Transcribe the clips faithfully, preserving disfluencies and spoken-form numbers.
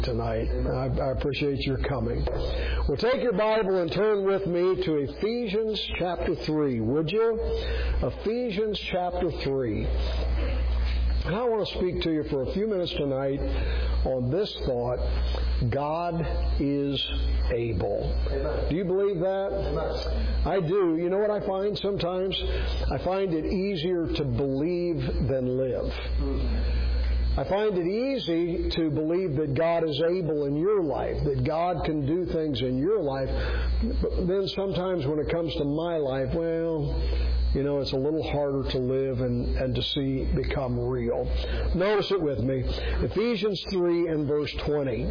tonight. I, I appreciate your coming. Well, take your Bible and turn with me to Ephesians chapter three, would you? Ephesians chapter three. And I want to speak to you for a few minutes tonight on this thought: God is able. Amen. Do you believe that? Amen. I do. You know what I find sometimes? I find it easier to believe than live. Mm-hmm. I find it easy to believe that God is able in your life, that God can do things in your life. But then sometimes when it comes to my life, well, you know, it's a little harder to live and, and to see become real. Notice it with me. Ephesians three and verse twenty.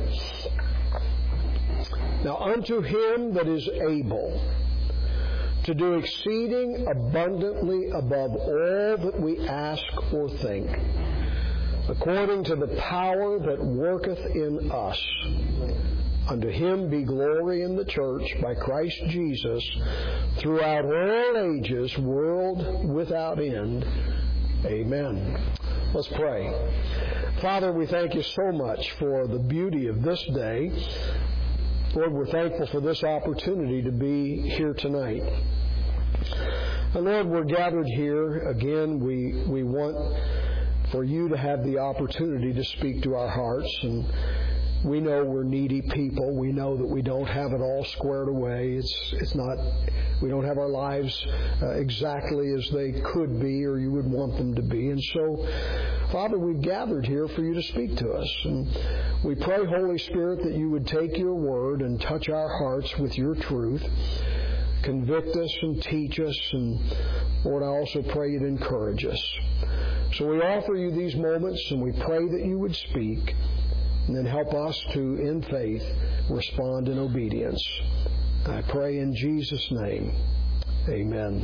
Now unto Him that is able to do exceeding abundantly above all that we ask or think, according to the power that worketh in us. Unto Him be glory in the church by Christ Jesus throughout all ages, world without end. Amen. Let's pray. Father, we thank You so much for the beauty of this day. Lord, we're thankful for this opportunity to be here tonight. And Lord, we're gathered here again. We, we want for You to have the opportunity to speak to our hearts. And we know we're needy people. We know that we don't have it all squared away. It's it's not, we don't have our lives uh, exactly as they could be or You would want them to be. And so, Father, we've gathered here for You to speak to us. And we pray, Holy Spirit, that You would take Your word and touch our hearts with Your truth. Convict us and teach us. And Lord, I also pray You'd encourage us. So we offer You these moments, and we pray that You would speak, and then help us to, in faith, respond in obedience. I pray in Jesus' name. Amen.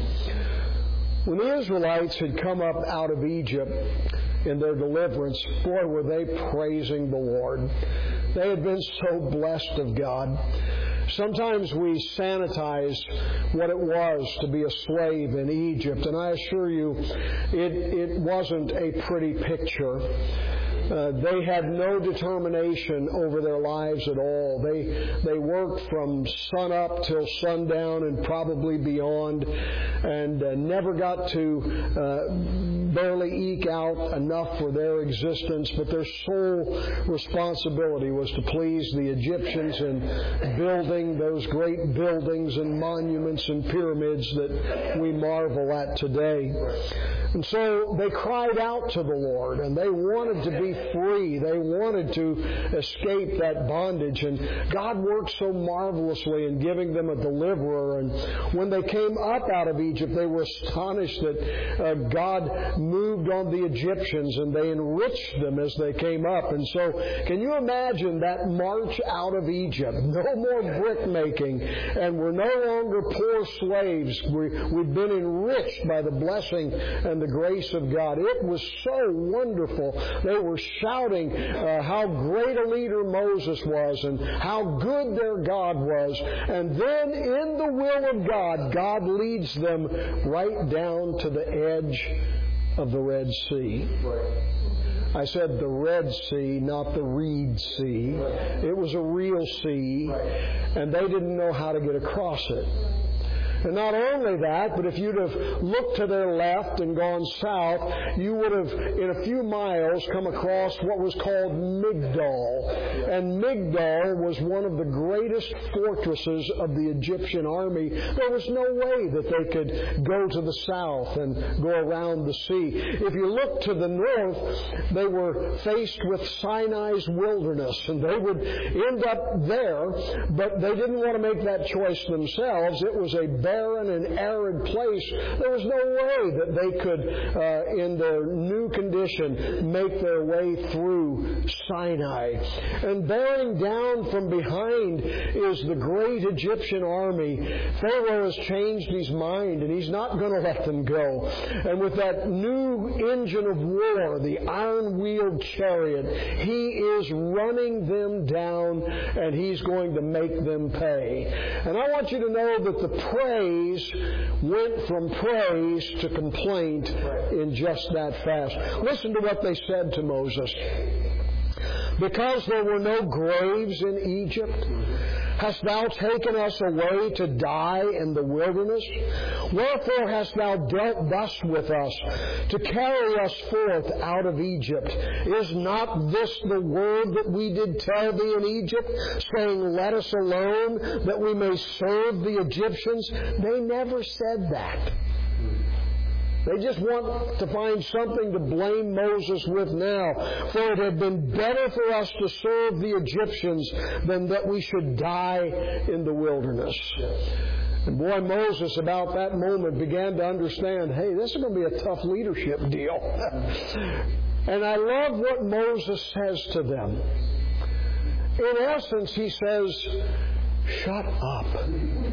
When the Israelites had come up out of Egypt in their deliverance, boy, were they praising the Lord. They had been so blessed of God. Sometimes we sanitize what it was to be a slave in Egypt, and I assure you, it, it wasn't a pretty picture. Uh, they had no determination over their lives at all. They they worked from sun up till sundown and probably beyond, and uh, never got to uh, barely eke out enough for their existence. But their sole responsibility was to please the Egyptians in building those great buildings and monuments and pyramids that we marvel at today. And so they cried out to the Lord, and they wanted to be free. They wanted to escape that bondage. And God worked so marvelously in giving them a deliverer. And when they came up out of Egypt, they were astonished that uh, God moved on the Egyptians, and they enriched them as they came up. And so can you imagine that march out of Egypt? No more brick making, and we're no longer poor slaves. We, we've been enriched by the blessing and the grace of God. It was so wonderful. They were shouting uh, how great a leader Moses was and how good their God was. And then in the will of God, God leads them right down to the edge of the Red Sea. I said the Red Sea, not the Reed Sea. It was a real sea, and they didn't know how to get across it. And not only that, but if you'd have looked to their left and gone south, you would have, in a few miles, come across what was called Migdol. And Migdol was one of the greatest fortresses of the Egyptian army. There was no way that they could go to the south and go around the sea. If you look to the north, they were faced with Sinai's wilderness, and they would end up there, but they didn't want to make that choice themselves. It was a barren and arid place. There was no way that they could, uh, in their new condition, make their way through Sinai. And bearing down from behind is the great Egyptian army. Pharaoh has changed his mind, and he's not going to let them go. And with that new engine of war, the iron-wheeled chariot, he is running them down, and he's going to make them pay. And I want you to know that the praise went from praise to complaint in just that fast. Listen to what they said to Moses. Because there were no graves in Egypt? Hast thou taken us away to die in the wilderness? Wherefore hast thou dealt thus with us, to carry us forth out of Egypt? Is not this the word that we did tell thee in Egypt, saying, Let us alone, that we may serve the Egyptians? They never said that. They just want to find something to blame Moses with now. For it had been better for us to serve the Egyptians than that we should die in the wilderness. And boy, Moses, about that moment, began to understand, hey, this is going to be a tough leadership deal. And I love what Moses says to them. In essence, he says, shut up.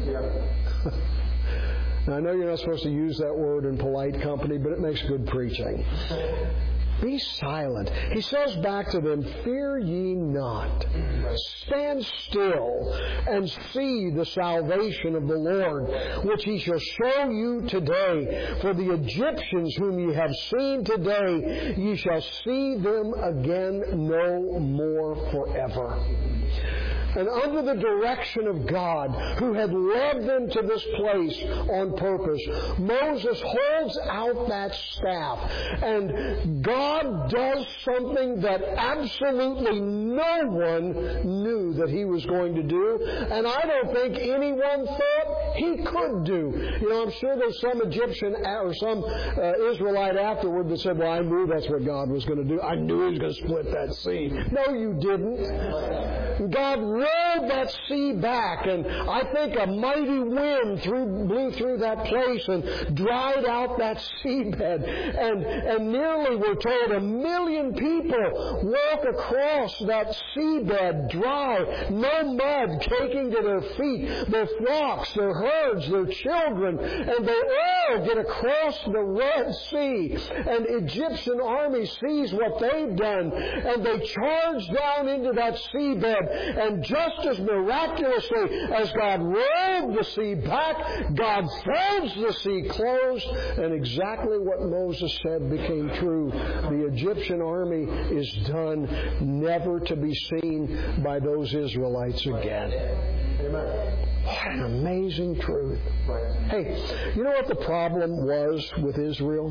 Now, I know you're not supposed to use that word in polite company, but it makes good preaching. Be silent. He says back to them, fear ye not. Stand still and see the salvation of the Lord, which he shall show you today. For the Egyptians whom ye have seen today, ye shall see them again no more forever. And under the direction of God, who had led them to this place on purpose, Moses holds out that staff. And God does something that absolutely no one knew that he was going to do. And I don't think anyone thought he could do. You know, I'm sure there's some Egyptian or some uh, Israelite afterward that said, well, I knew that's what God was going to do. I knew he was going to split that sea. No, you didn't. God rolled that sea back, and I think a mighty wind through, blew through that place and dried out that seabed. And, and nearly, we're told, a million people walk across that seabed dry, no mud taking to their feet, their flocks, their herds, their children, and they all get across the Red Sea. And Egyptian army sees what they've done, and they charge down into that seabed, and just as miraculously as God rolled the sea back, God folds the sea closed, and exactly what Moses said became true. The Egyptian army is done, never to be seen by those Israelites again. Amen. What an amazing truth. Hey, you know what the problem was with Israel?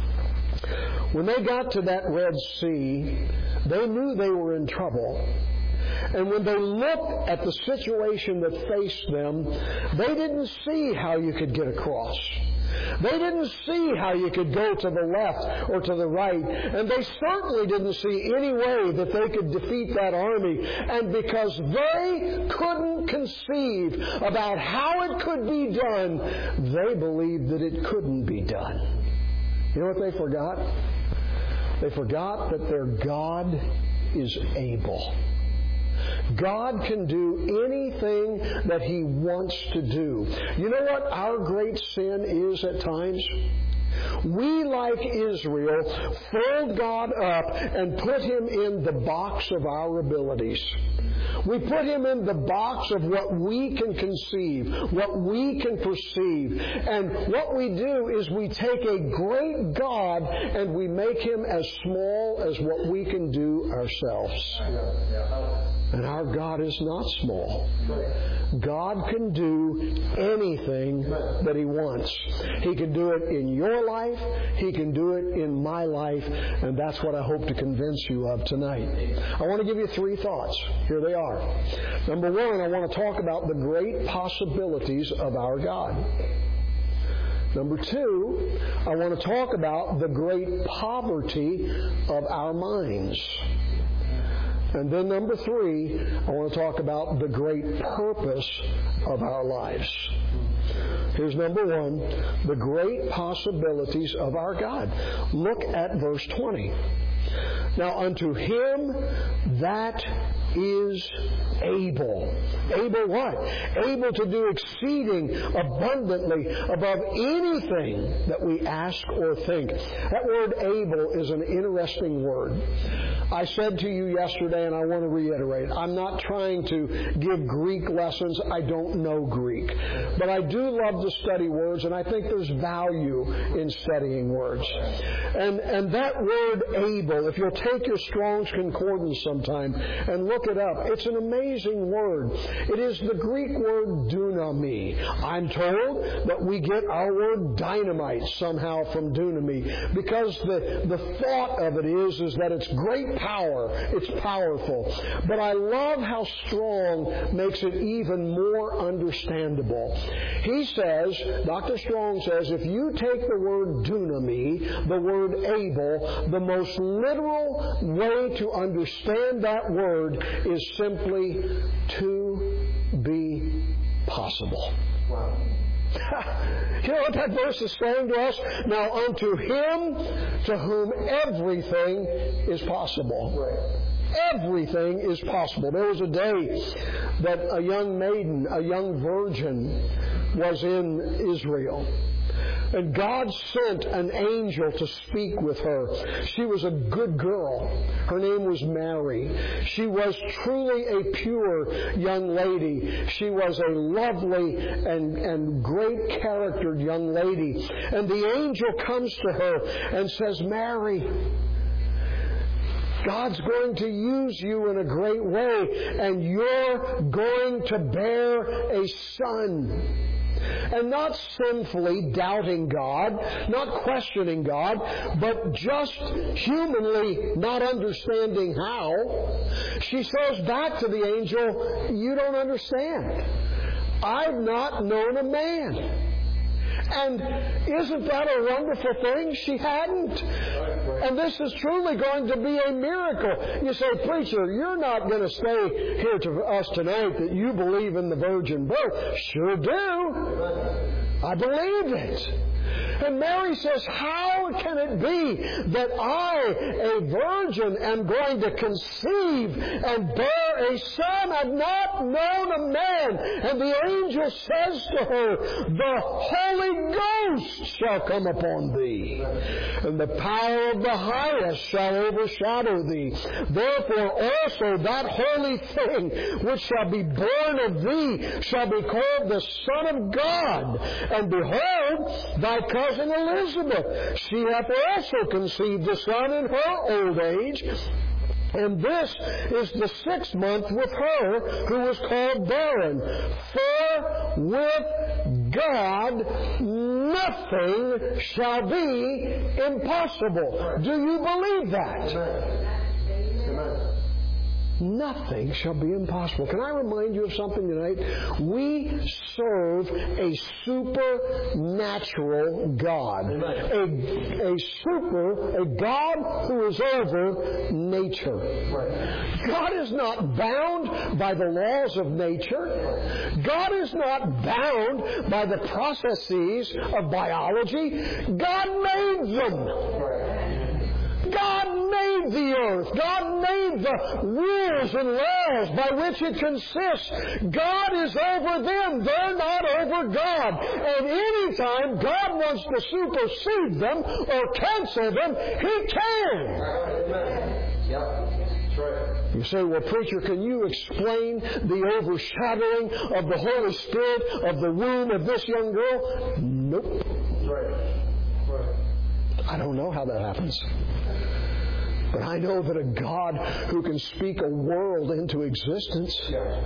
When they got to that Red Sea, they knew they were in trouble. And when they looked at the situation that faced them, they didn't see how you could get across. They didn't see how you could go to the left or to the right. And they certainly didn't see any way that they could defeat that army. And because they couldn't conceive about how it could be done, they believed that it couldn't be done. You know what they forgot? They forgot that their God is able. God can do anything that He wants to do. You know what our great sin is at times? We, like Israel, fold God up and put Him in the box of our abilities. We put Him in the box of what we can conceive, what we can perceive. And what we do is we take a great God and we make Him as small as what we can do ourselves. And our God is not small. God can do anything that He wants. He can do it in your life. He can do it in my life. And that's what I hope to convince you of tonight. I want to give you three thoughts. Here they are. Number one, I want to talk about the great possibilities of our God. Number two, I want to talk about the great poverty of our minds. And then number three, I want to talk about the great purpose of our lives. Here's number one, the great possibilities of our God. Look at verse twenty. Now unto him that is able. Able what? Able to do exceeding abundantly above anything that we ask or think. That word able is an interesting word. I said to you yesterday, and I want to reiterate, I'm not trying to give Greek lessons. I don't know Greek. But I do love to study words, and I think there's value in studying words. And, and that word able, if you'll take your Strong's Concordance sometime and look it up, it's an amazing word. It is the Greek word dunami. I'm told that we get our word dynamite somehow from dunami, because the, the thought of it is, is that it's great power. It's powerful. But I love how Strong makes it even more understandable. He says, Doctor Strong says, if you take the word dunami, the word able, the most literal way to understand that word is simply to be possible. Wow. You know what that verse is saying to us? Now unto Him to whom everything is possible. Right. Everything is possible. There was a day that a young maiden, a young virgin, was in Israel. And God sent an angel to speak with her. She was a good girl. Her name was Mary. She was truly a pure young lady. She was a lovely and, and great charactered young lady. And the angel comes to her and says, Mary, God's going to use you in a great way, and you're going to bear a son. And not sinfully doubting God, not questioning God, but just humanly not understanding how, she says back to the angel, you don't understand. I've not known a man. And isn't that a wonderful thing? She hadn't. And this is truly going to be a miracle. You say, preacher, you're not going to say here to us tonight that you believe in the virgin birth. Sure do. I believe it. And Mary says, how can it be that I, a virgin, am going to conceive and bear a son? I've not known a man. And the angel says to her, the Holy Ghost shall come upon thee, and the power of the highest shall overshadow thee. Therefore also that holy thing which shall be born of thee shall be called the Son of God. And behold, thy cousin Elizabeth, she hath also conceived a son in her old age. And this is the sixth month with her who was called barren. For with God nothing shall be impossible. Do you believe that? Amen. Amen. Nothing shall be impossible. Can I remind you of something tonight? We serve a supernatural God. A, a super, a God who is over nature. God is not bound by the laws of nature. God is not bound by the processes of biology. God made them. God made the earth. God made the rules and laws by which it consists. God is over them. They're not over God. And anytime God wants to supersede them or cancel them, He can. Amen. Yep. That's right. You say, well, preacher, can you explain the overshadowing of the Holy Spirit of the womb of this young girl? Nope. That's right. I don't know how that happens. But I know that a God who can speak a world into existence.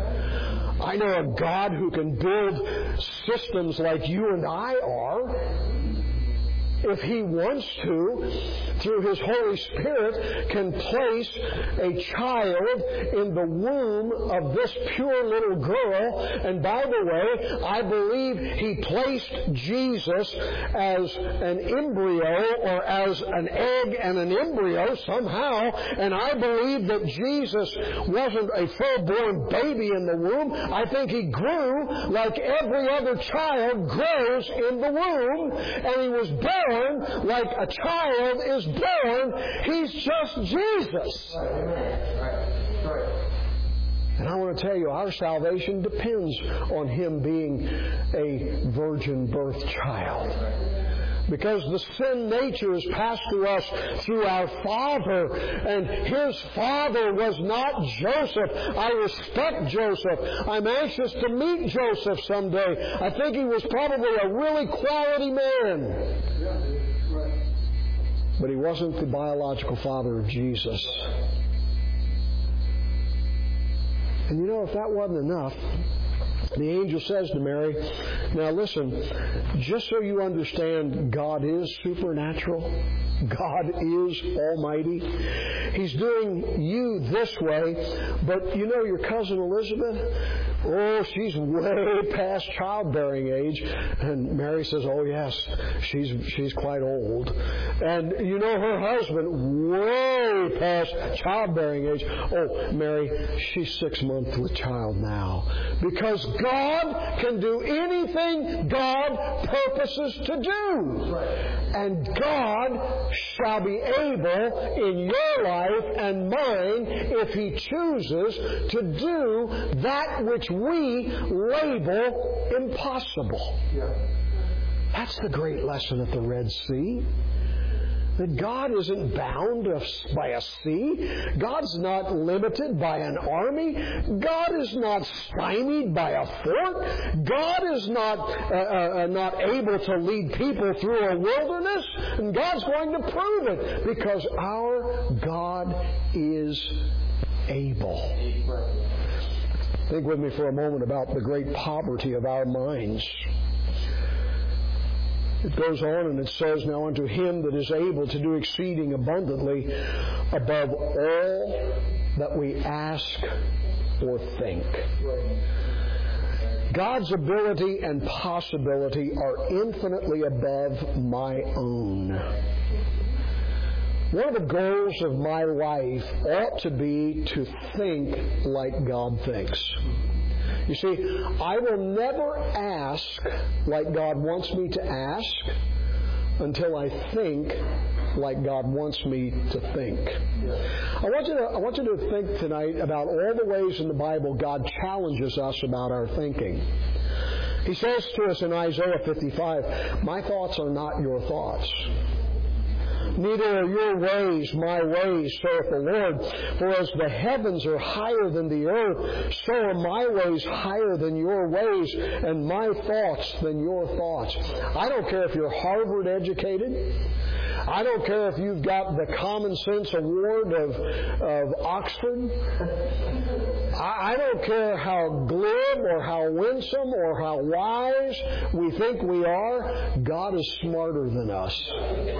I know a God who can build systems like you and I are. If He wants to, through His Holy Spirit, can place a child in the womb of this pure little girl. And by the way, I believe He placed Jesus as an embryo or as an egg and an embryo somehow. And I believe that Jesus wasn't a full-born baby in the womb. I think He grew like every other child grows in the womb. And He was born like a child is born. He's just Jesus. Right. Right. Right. And I want to tell you, our salvation depends on Him being a virgin birth child. Because the sin nature is passed to us through our father, and his father was not Joseph. I respect Joseph. I'm anxious to meet Joseph someday. I think he was probably a really quality man. But he wasn't the biological father of Jesus. And you know, if that wasn't enough, the angel says to Mary, now listen, just so you understand, God is supernatural. God is almighty. He's doing you this way, but you know your cousin Elizabeth? Oh, she's way past childbearing age. And Mary says, oh yes, she's she's quite old. And you know her husband, way past childbearing age. Oh, Mary, she's six months with child now. Because God can do anything God purposes to do. And God shall be able in your life and mine, if He chooses, to do that which we label impossible. That's the great lesson at the Red Sea. That God isn't bound by a sea. God's not limited by an army. God is not stymied by a fort. God is not uh, uh, not able to lead people through a wilderness. And God's going to prove it, because our God is able. Think with me for a moment about the great poverty of our minds. It goes on and it says, now unto Him that is able to do exceeding abundantly above all that we ask or think. God's ability and possibility are infinitely above my own. One of the goals of my life ought to be to think like God thinks. You see, I will never ask like God wants me to ask until I think like God wants me to think. I want you to, I want you to think tonight about all the ways in the Bible God challenges us about our thinking. He says to us in Isaiah fifty-five, my thoughts are not your thoughts. Neither are your ways my ways, saith the Lord. For as the heavens are higher than the earth, so are my ways higher than your ways, and my thoughts than your thoughts. I don't care if you're Harvard educated. I don't care if you've got the Common Sense Award of, of Oxford. I, I don't care how glib or how winsome or how wise we think we are. God is smarter than us.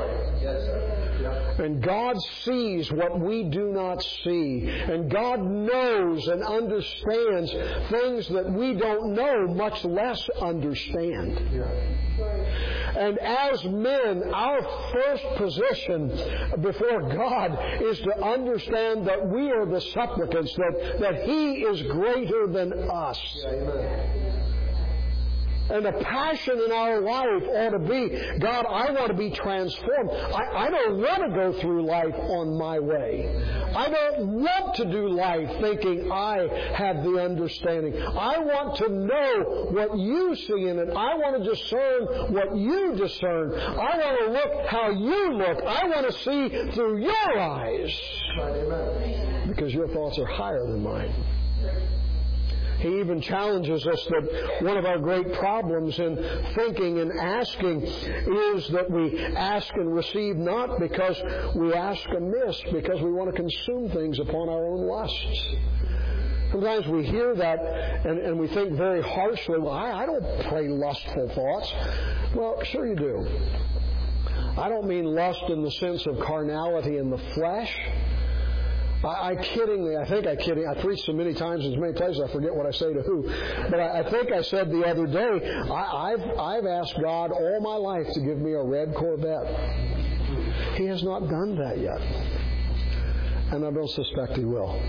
And God sees what we do not see. And God knows and understands things that we don't know, much less understand. And as men, our first position before God is to understand that we are the supplicants, that, that He is greater than us. And the passion in our life ought to be, God, I want to be transformed. I, I don't want to go through life on my way. I don't want to do life thinking I have the understanding. I want to know what you see in it. I want to discern what you discern. I want to look how you look. I want to see through your eyes. Because your thoughts are higher than mine. He even challenges us that one of our great problems in thinking and asking is that we ask and receive not because we ask amiss, because we want to consume things upon our own lusts. Sometimes we hear that and, and we think very harshly, well, I, I don't pray lustful thoughts. Well, sure you do. I don't mean lust in the sense of carnality in the flesh. I, I kiddingly, I think I kidding, I preached so many times in so many places I forget what I say to who. But I, I think I said the other day, I, I've, I've asked God all my life to give me a red Corvette. He has not done that yet. And I don't suspect He will.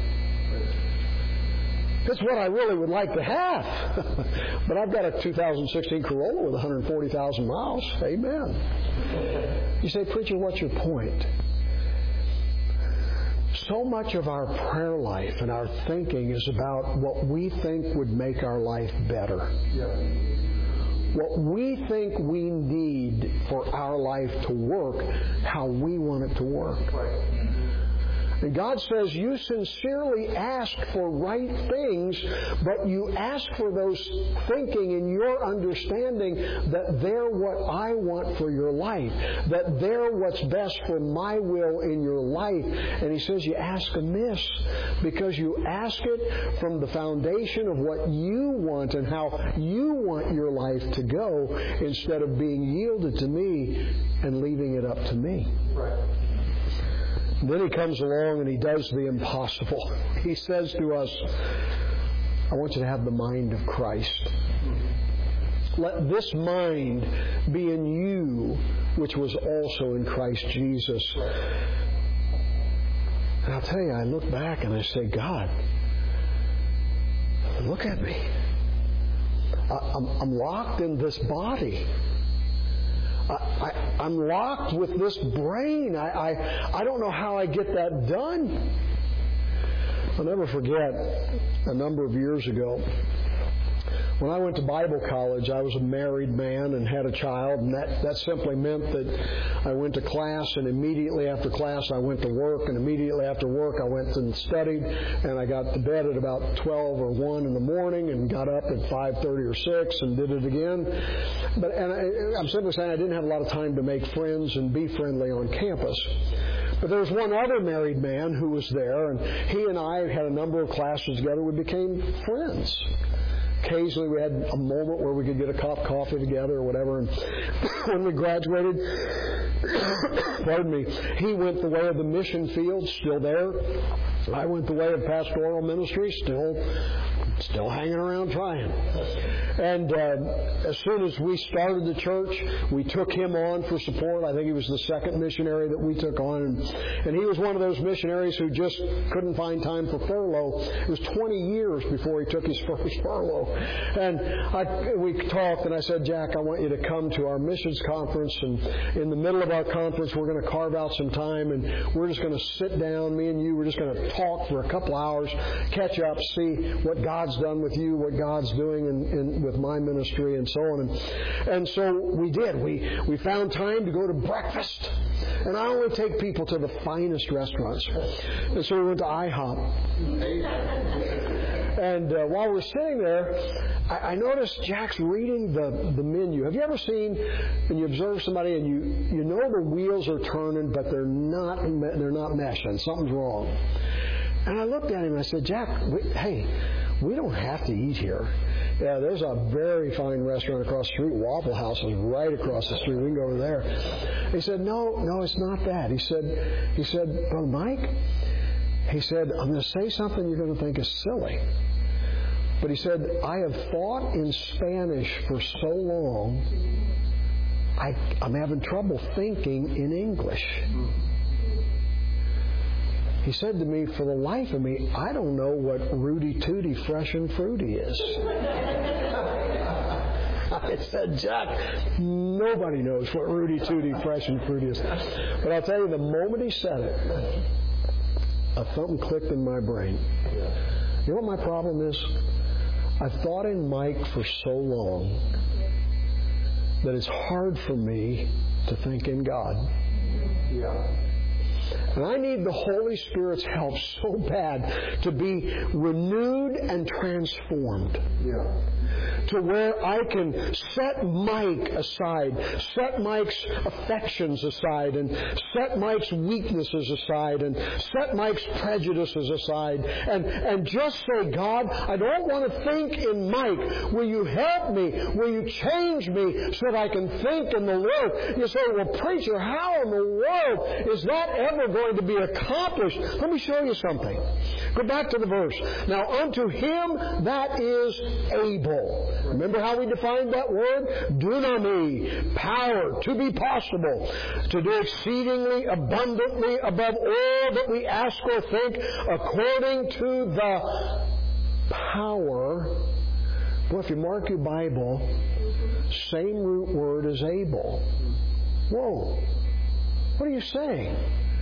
That's what I really would like to have. But I've got a two thousand sixteen Corolla with one hundred forty thousand miles. Amen. You say, preacher, what's your point? so much of our prayer life and our thinking is about what we think would make our life better. Yeah. What we think we need for our life to work, how we want it to work. Right. And God says you sincerely ask for right things, but you ask for those thinking in your understanding that they're what I want for your life, that they're what's best for my will in your life. And He says you ask amiss because you ask it from the foundation of what you want and how you want your life to go instead of being yielded to me and leaving it up to me. Right. Then He comes along and He does the impossible. He says to us, I want you to have the mind of Christ. Let this mind be in you, which was also in Christ Jesus. And I'll tell you, I look back and I say, God, look at me. I, I'm, I'm locked in this body. I, I, I'm locked with this brain. I, I, I don't know how I get that done. I'll never forget a number of years ago, when I went to Bible college, I was a married man and had a child, and that, that simply meant that I went to class, and immediately after class I went to work, and immediately after work I went and studied, and I got to bed at about twelve or one in the morning and got up at five thirty or six and did it again. But and I, I'm simply saying I didn't have a lot of time to make friends and be friendly on campus. But there was one other married man who was there, and he and I had a number of classes together. We became friends. Occasionally we had a moment where we could get a cup of coffee together or whatever. And when we graduated, pardon me, he went the way of the mission field, still there. I went the way of pastoral ministry, still still hanging around trying. And uh, as soon as we started the church, we took him on for support. I think he was the second missionary that we took on. And, and he was one of those missionaries who just couldn't find time for furlough. It was twenty years before he took his first furlough. And I, we talked, and I said, Jack, I want you to come to our missions conference. And in the middle of our conference, we're going to carve out some time, and we're just going to sit down, me and you, we're just going to talk for a couple hours, catch up, see what God's done with you, what God's doing in, in, with my ministry, and so on. And, and so we did. We, we found time to go to breakfast. And I only take people to the finest restaurants. And so we went to I hop. And uh, while we're sitting there, I, I noticed Jack's reading the, the menu. Have you ever seen, when you observe somebody and you, you know the wheels are turning, but they're not they're not meshing. Something's wrong. And I looked at him and I said, Jack, we, hey, we don't have to eat here. Yeah, there's a very fine restaurant across the street. Waffle House is right across the street. We can go over there. He said, no, no, it's not that. He said, he said, Brother Mike, he said, I'm going to say something you're going to think is silly. But he said, I have thought in Spanish for so long, I, I'm having trouble thinking in English. He said to me, for the life of me, I don't know what Rudy Tooty Fresh and Fruity is. I said, Jack, nobody knows what Rudy Tooty Fresh and Fruity is. But I'll tell you, the moment he said it, a something clicked in my brain. You know what my problem is? I've thought in Mike for so long that it's hard for me to think in God. Yeah. And I need the Holy Spirit's help so bad to be renewed and transformed. Yeah. To where I can set Mike aside, set Mike's affections aside, and set Mike's weaknesses aside, and set Mike's prejudices aside, and, and just say, God, I don't want to think in Mike. Will you help me? Will you change me so that I can think in the Word? You say, well, preacher, how in the world is that ever going to be accomplished? Let me show you something. Go back to the verse. Now, unto him that is able. Remember how we defined that word? Dunami, power, to be possible, to do exceedingly abundantly above all that we ask or think, according to the power. Well, if you mark your Bible, same root word as able. Whoa. What are you saying?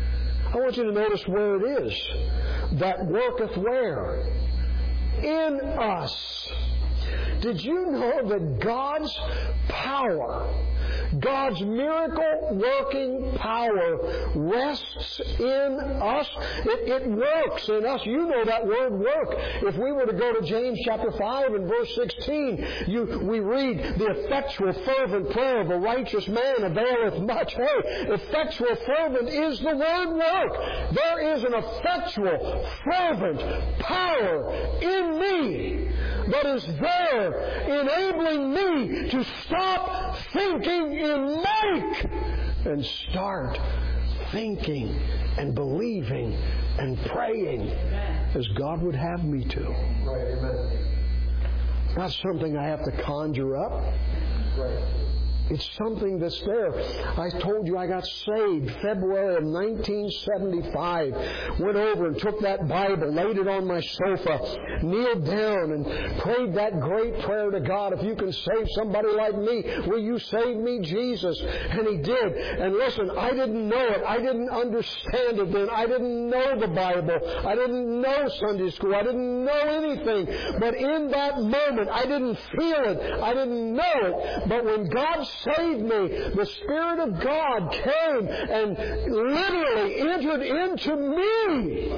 I want you to notice where it is. That worketh where? In us. Did you know that God's power, God's miracle-working power rests in us? It, it works in us. You know that word work. If we were to go to James chapter five and verse sixteen, you, we read, the effectual fervent prayer of a righteous man availeth much. Hey, effectual fervent is the word work. There is an effectual fervent power in me that is there enabling me to stop thinking in make and start thinking and believing and praying as God would have me to. Right, amen. Not something I have to conjure up. Right. It's something that's there. I told you I got saved February of nineteen seventy-five. Went over and took that Bible, laid it on my sofa, kneeled down and prayed that great prayer to God. If you can save somebody like me, will you save me, Jesus? And He did. And listen, I didn't know it. I didn't understand it then. I didn't know the Bible. I didn't know Sunday school. I didn't know anything. But in that moment, I didn't feel it. I didn't know it. But when God saved me, the Spirit of God came and literally entered into me.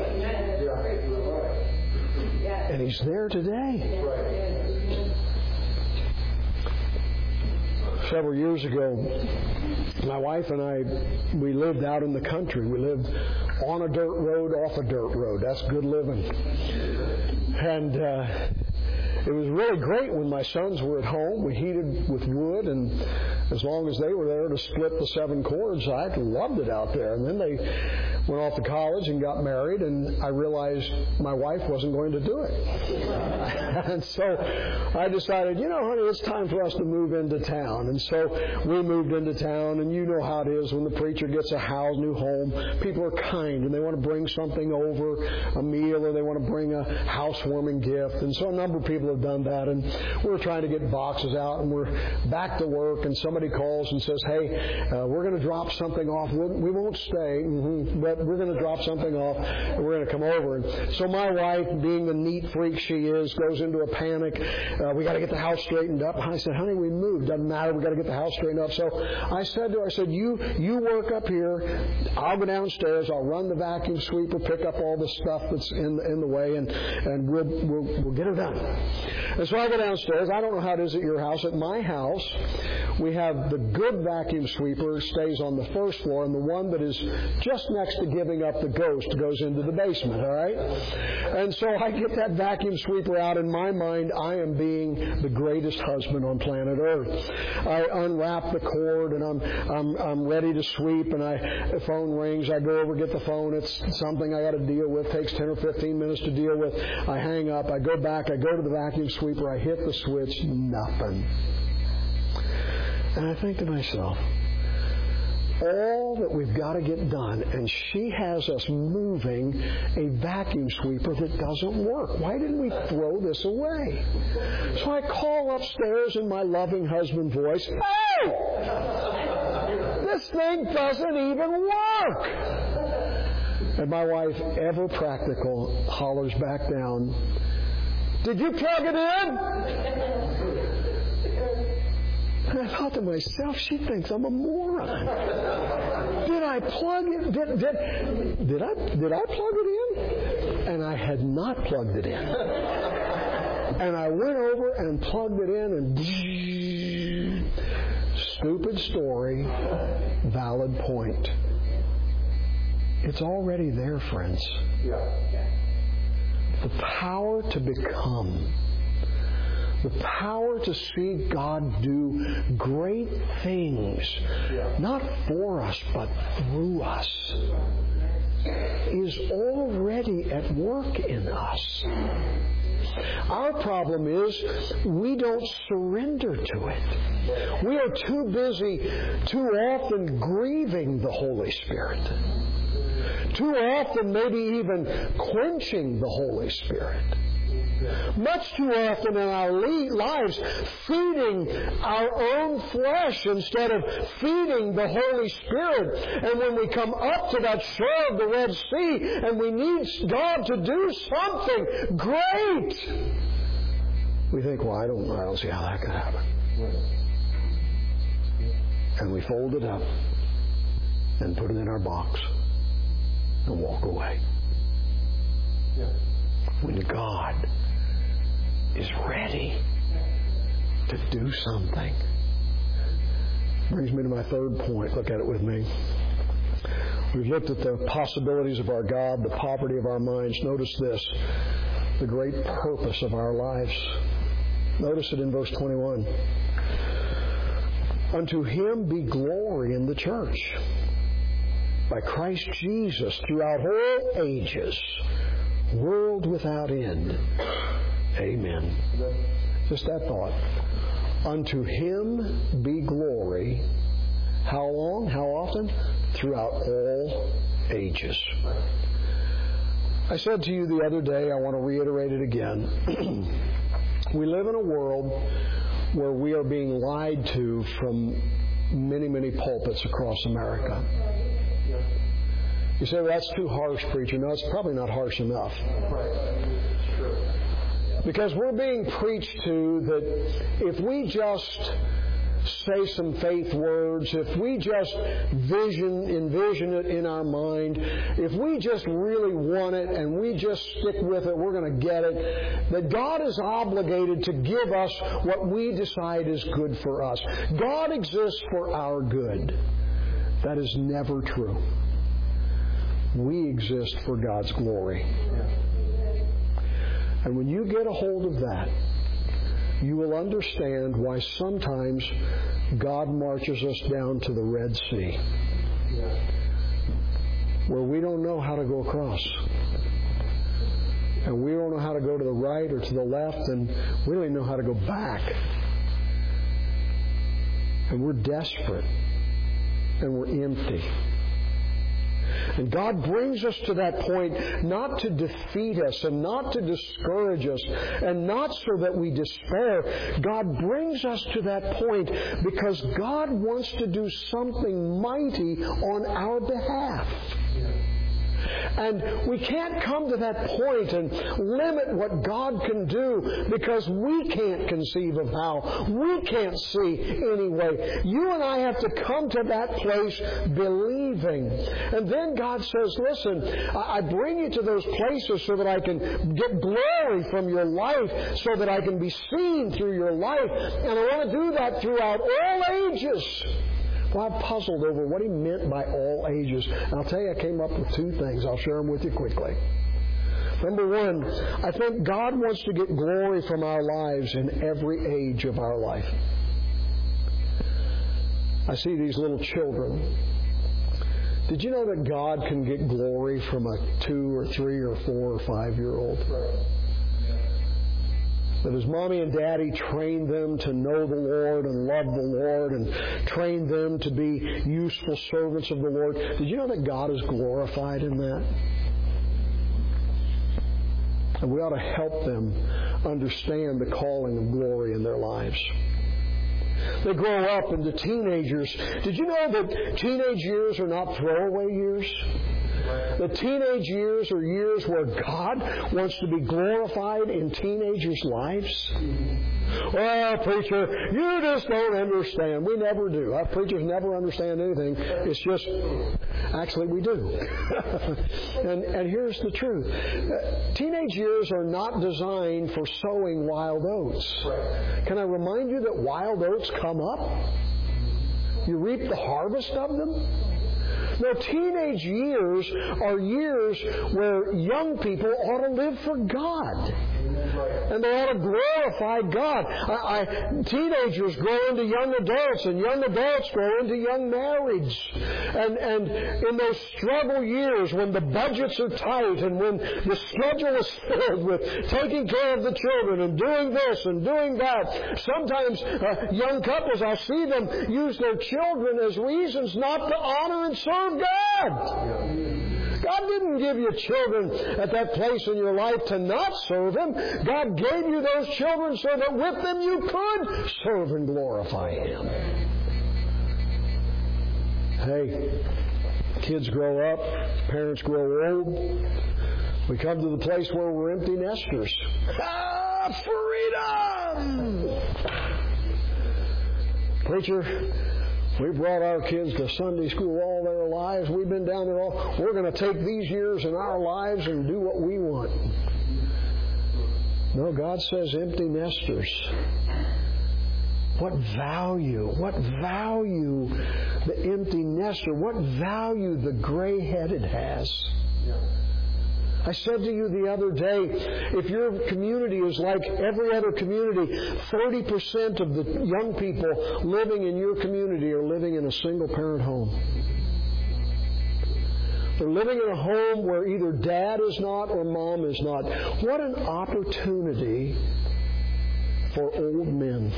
And He's there today. Several years ago, my wife and I, we lived out in the country. We lived on a dirt road, off a dirt road. That's good living. And uh, it was really great when my sons were at home. We heated with wood, and as long as they were there to split the seven cords, I loved it out there. And then they went off to college and got married, and I realized my wife wasn't going to do it. And so I decided, you know, honey, it's time for us to move into town. And so we moved into town, and you know how it is when the preacher gets a house, new home. People are kind, and they want to bring something over, a meal, or they want to bring a housewarming gift. And so a number of people have done that, and we're trying to get boxes out, and we're back to work, and somebody calls and says, hey, uh, we're going to drop something off. We'll, we won't stay, mm-hmm, but we're going to drop something off, and we're going to come over. And so my wife, being the neat freak she is, goes into a panic. Uh, we got to get the house straightened up. I said, honey, we moved. Doesn't matter. We got to get the house straightened up. So I said to her, I said, you you work up here. I'll go downstairs. I'll run the vacuum sweeper, pick up all the stuff that's in in the way, and and we'll we'll we'll get her done. And so I go downstairs. I don't know how it is at your house. At my house, we have the good vacuum sweeper stays on the first floor, and the one that is just next to giving up the ghost goes into the basement, all right? And so I get that vacuum sweeper out. In my mind, I am being the greatest husband on planet Earth. I unwrap the cord, and I'm I'm I'm ready to sweep, and I the phone rings. I go over, get the phone. It's something I got to deal with. It takes ten or fifteen minutes to deal with. I hang up. I go back. I go to the vacuum sweeper. I hit the switch. Nothing. And I think to myself, all that we've got to get done, and she has us moving a vacuum sweeper that doesn't work. Why didn't we throw this away? So I call upstairs in my loving husband voice, hey! This thing doesn't even work! And my wife, ever practical, hollers back down, did you plug it in? And I thought to myself, she thinks I'm a moron. Did I plug it? Did, did, did I did I plug it in? And I had not plugged it in. And I went over and plugged it in, and stupid story, valid point. It's already there, friends. The power to become. The power to see God do great things, not for us, but through us, is already at work in us. Our problem is we don't surrender to it. We are too busy, too often grieving the Holy Spirit. Too often maybe even quenching the Holy Spirit. Much too often in our lives, feeding our own flesh instead of feeding the Holy Spirit. And when we come up to that shore of the Red Sea and we need God to do something great, we think, well, I don't, I don't see how that could happen. And we fold it up and put it in our box and walk away. When God is ready to do something. Brings me to my third point. Look at it with me. We've looked at the possibilities of our God, the poverty of our minds. Notice this, the great purpose of our lives. Notice it in verse twenty-one. Unto Him be glory in the church by Christ Jesus throughout all ages, world without end. Amen. Just that thought. Unto Him be glory. How long? How often? Throughout all ages. I said to you the other day, I want to reiterate it again. We live in a world where we are being lied to from many, many pulpits across America. You say, well, that's too harsh, preacher. No, it's probably not harsh enough. Because we're being preached to that if we just say some faith words, if we just vision, envision it in our mind, if we just really want it and we just stick with it, we're going to get it, that God is obligated to give us what we decide is good for us. God exists for our good. That is never true. We exist for God's glory. And when you get a hold of that, you will understand why sometimes God marches us down to the Red Sea, where we don't know how to go across. And we don't know how to go to the right or to the left, and we don't even know how to go back. And we're desperate, and we're empty. And God brings us to that point not to defeat us and not to discourage us and not so that we despair. God brings us to that point because God wants to do something mighty on our behalf. And we can't come to that point and limit what God can do because we can't conceive of how. We can't see anyway. You and I have to come to that place believing. And then God says, listen, I bring you to those places so that I can get glory from your life, so that I can be seen through your life. And I want to do that throughout all ages. Well, I've puzzled over what He meant by all ages. And I'll tell you, I came up with two things. I'll share them with you quickly. Number one, I think God wants to get glory from our lives in every age of our life. I see these little children. Did you know that God can get glory from a two or three or four or five-year-old? That as mommy and daddy trained them to know the Lord and love the Lord and trained them to be useful servants of the Lord. Did you know that God is glorified in that? And we ought to help them understand the calling of glory in their lives. They grow up into teenagers. Did you know that teenage years are not throwaway years? The teenage years are years where God wants to be glorified in teenagers' lives. Well, preacher, you just don't understand. We never do. Our preachers never understand anything. It's just, actually, we do. and, and here's the truth. Uh, teenage years are not designed for sowing wild oats. Can I remind you that wild oats come up? You reap the harvest of them? No, teenage years are years where young people ought to live for God. And they ought to glorify God. I, I, teenagers grow into young adults, and young adults grow into young marrieds. And, and in those struggle years when the budgets are tight and when the schedule is filled with taking care of the children and doing this and doing that, sometimes uh, young couples, I'll see them use their children as reasons not to honor and serve God. God didn't give you children at that place in your life to not serve Him. God gave you those children so that with them you could serve and glorify Him. Hey, kids grow up, parents grow old. We come to the place where we're empty nesters. Ah, freedom! Preacher, we brought our kids to Sunday school all their lives. We've been down there all. We're going to take these years in our lives and do what we want. No, God says empty nesters. What value, what value the empty nester, what value the gray-headed has. I said to you the other day, if your community is like every other community, thirty percent of the young people living in your community are living in a single-parent home. They're living in a home where either dad is not or mom is not. What an opportunity for old men.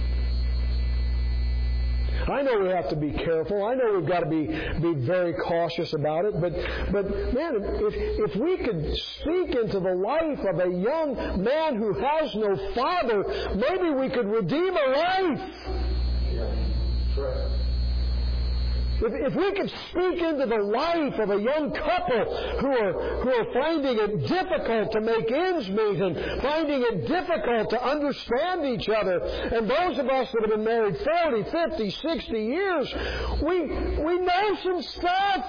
I know we have to be careful. I know we've got to be, be very cautious about it. But, but man, if, if we could speak into the life of a young man who has no father, maybe we could redeem a life. Yeah, that's right. If, if we could speak into the life of a young couple who are, who are finding it difficult to make ends meet and finding it difficult to understand each other, and those of us that have been married forty, fifty, sixty years, we, we know some stuff.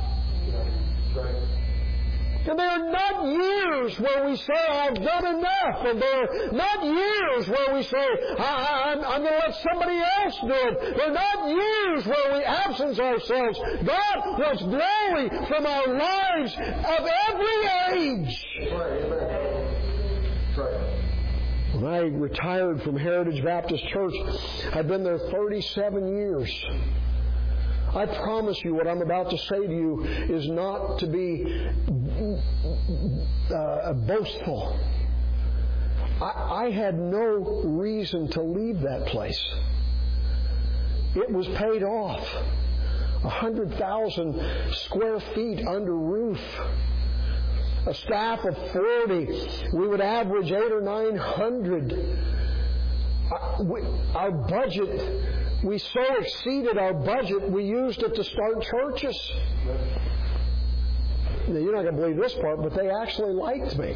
And there are not years where we say, I've done enough. And there are not years where we say, I, I, I'm, I'm going to let somebody else do it. There are not years where we absence ourselves. God wants glory from our lives of every age. That's right. When I retired from Heritage Baptist Church, I'd been there thirty-seven years. I promise you what I'm about to say to you is not to be uh, boastful. I, I had no reason to leave that place. It was paid off. A hundred thousand square feet under roof. A staff of forty. We would average eight or nine hundred. Uh, we, our budget... We so exceeded our budget, we used it to start churches. Now, you're not going to believe this part, but they actually liked me.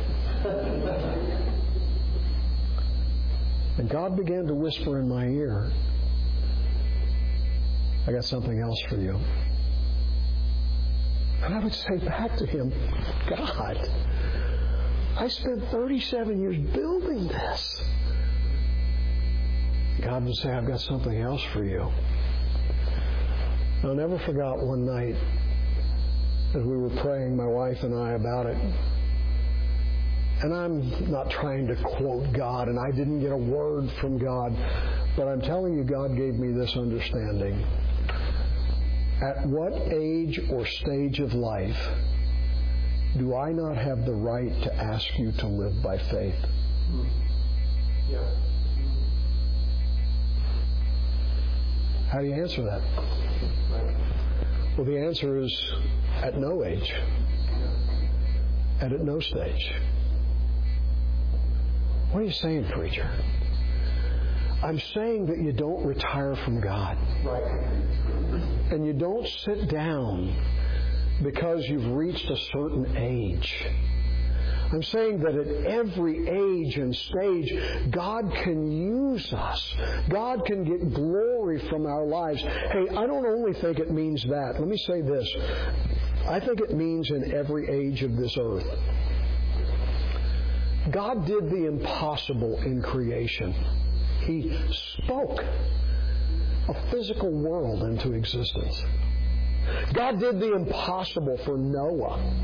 And God began to whisper in my ear, I got something else for you. And I would say back to Him, God, I spent thirty-seven years building this. God would say, I've got something else for you. I'll never forget one night as we were praying, my wife and I, about it. And I'm not trying to quote God, and I didn't get a word from God, but I'm telling you, God gave me this understanding. At what age or stage of life do I not have the right to ask you to live by faith? Yeah. How do you answer that? Well, the answer is at no age and at no stage. What are you saying, preacher? I'm saying that you don't retire from God. Right. And you don't sit down because you've reached a certain age. I'm saying that at every age and stage, God can use us. God can get glory from our lives. Hey, I don't only think it means that. Let me say this. I think it means in every age of this earth. God did the impossible in creation. He spoke a physical world into existence. God did the impossible for Noah.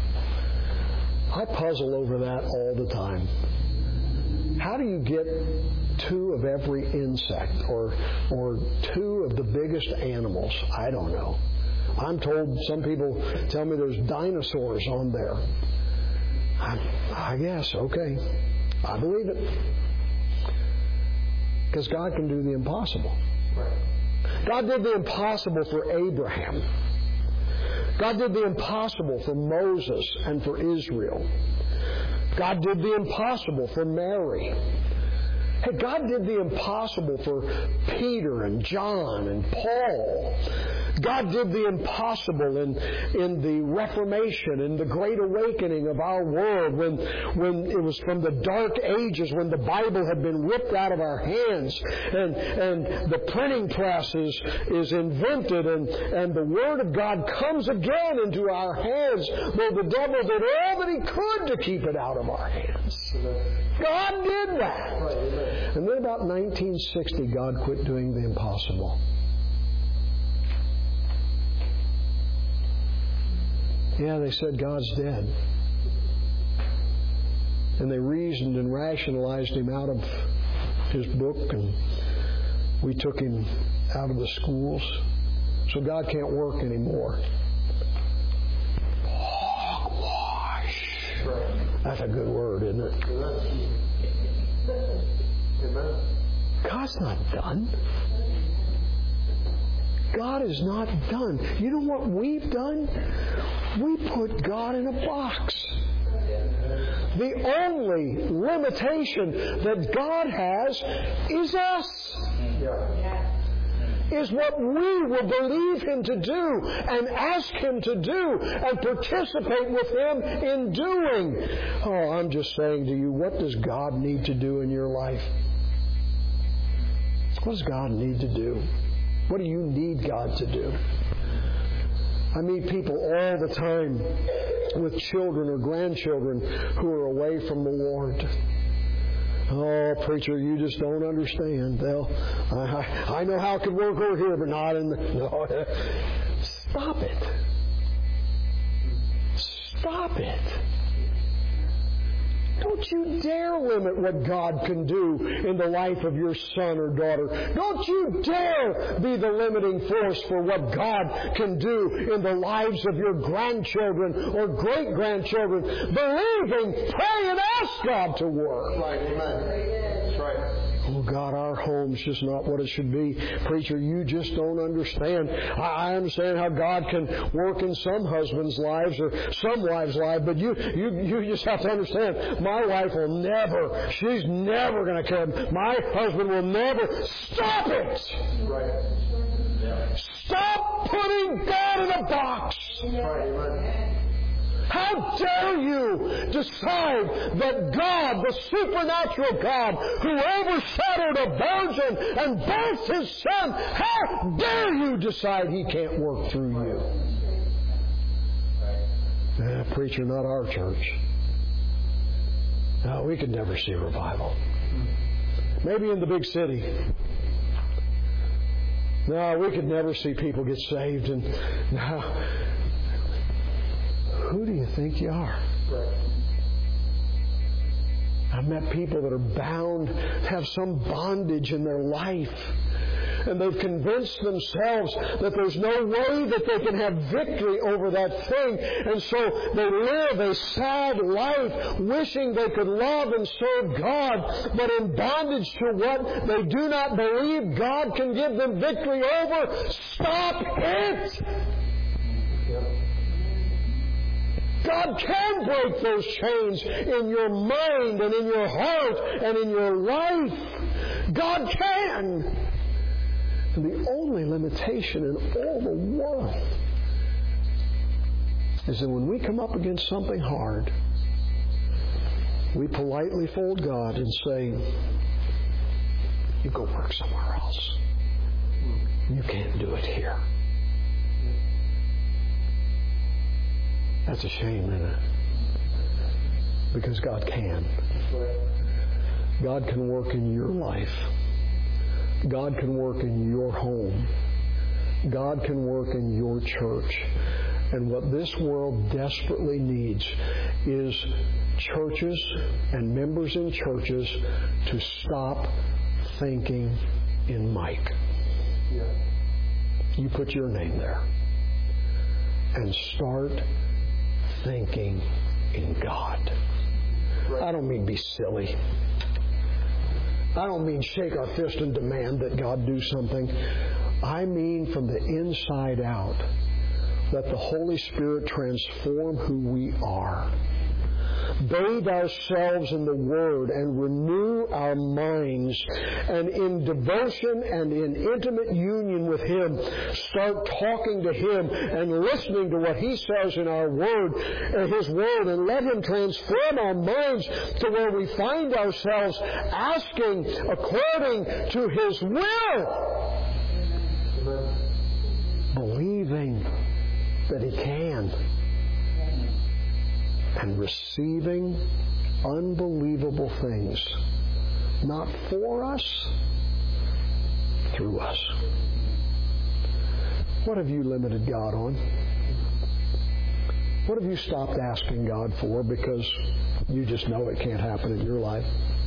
I puzzle over that all the time. How do you get two of every insect or or two of the biggest animals? I don't know. I'm told, some people tell me there's dinosaurs on there. I, I guess, okay. I believe it. Because God can do the impossible. God did the impossible for Abraham. God did the impossible for Moses and for Israel. God did the impossible for Mary. Hey, God did the impossible for Peter and John and Paul. God did the impossible in, in the Reformation, in the Great Awakening of our world, when, when it was from the Dark Ages, when the Bible had been ripped out of our hands, and, and the printing press is, is invented, and, and the Word of God comes again into our hands, though the devil did all that he could to keep it out of our hands. God did that. And then about nineteen sixty, God quit doing the impossible. Yeah, they said God's dead. And they reasoned and rationalized him out of his book, and we took him out of the schools. So God can't work anymore. Hogwash. That's a good word, isn't it? God's not done. God is not done. You know what we've done? We put God in a box. The only limitation that God has is us. Is what we will believe Him to do and ask Him to do and participate with Him in doing. Oh, I'm just saying to you, what does God need to do in your life? What does God need to do? What do you need God to do? I meet people all the time with children or grandchildren who are away from the Lord. Oh, preacher, you just don't understand. They'll, I, I know how it could work over here, but not in the... No. Stop it. Stop it. Don't you dare limit what God can do in the life of your son or daughter. Don't you dare be the limiting force for what God can do in the lives of your grandchildren or great-grandchildren. Believing, pray, and ask God to work. Right, amen. That's right. Oh, God, our home's just not what it should be. Preacher, you just don't understand. I understand how God can work in some husbands' lives or some wives' lives, but you, you, you just have to understand, my wife will never, she's never going to care. My husband will never. Stop it! Right. Yeah. Stop putting God in a box! Right, amen. How dare you decide that God, the supernatural God, who overshadowed a virgin and birthed His Son, how dare you decide He can't work through you? Uh, preacher, not our church. No, we could never see revival. Maybe in the big city. No, we could never see people get saved. And no. Who do you think you are? Right. I've met people that are bound, have some bondage in their life. And they've convinced themselves that there's no way that they can have victory over that thing. And so they live a sad life, wishing they could love and serve God, but in bondage to what they do not believe God can give them victory over. Stop it! Yep. God can break those chains in your mind and in your heart and in your life. God can. And the only limitation in all the world is that when we come up against something hard, we politely fold God and say, you go work somewhere else. You can't do it here. That's a shame, isn't it? Because God can. God can work in your life. God can work in your home. God can work in your church. And what this world desperately needs is churches and members in churches to stop thinking in Mike. Yeah. You put your name there. And start thinking in God. Right. I don't mean be silly. I don't mean shake our fist and demand that God do something. I mean from the inside out. let the Holy Spirit transform who we are. Bathe ourselves in the Word and renew our minds, and in devotion and in intimate union with Him, start talking to Him and listening to what He says in our Word, uh, His Word, and let Him transform our minds to where we find ourselves asking according to His will, believing that He can, and receiving unbelievable things, not for us, through us. What have you limited God on? What have you stopped asking God for because you just know it can't happen in your life?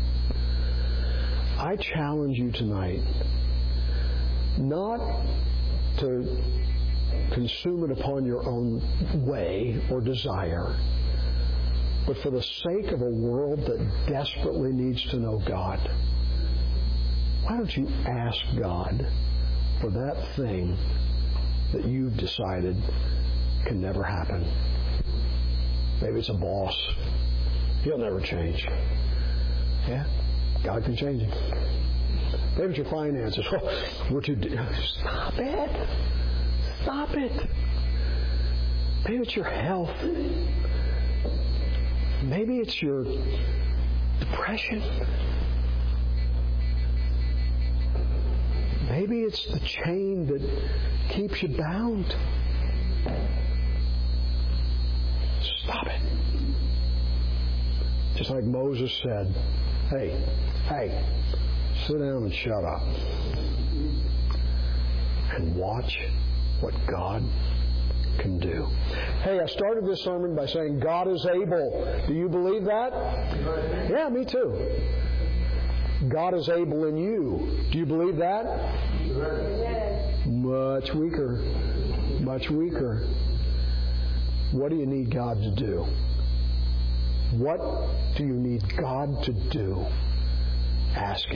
I challenge you tonight not to consume it upon your own way or desire, but for the sake of a world that desperately needs to know God. Why don't you ask God for that thing that you've decided can never happen? Maybe it's a boss. He'll never change. Yeah? God can change him. Maybe it's your finances. Oh, we're too... De- Stop it. Stop it. Maybe it's your health. Maybe it's your depression. Maybe it's the chain that keeps you bound. Stop it. Just like Moses said, hey, hey, sit down and shut up. And watch what God can do. Hey, I started this sermon by saying God is able. Do you believe that? Yeah, me too. God is able in you. Do you believe that? Much weaker. Much weaker. What do you need God to do? What do you need God to do? Ask Him.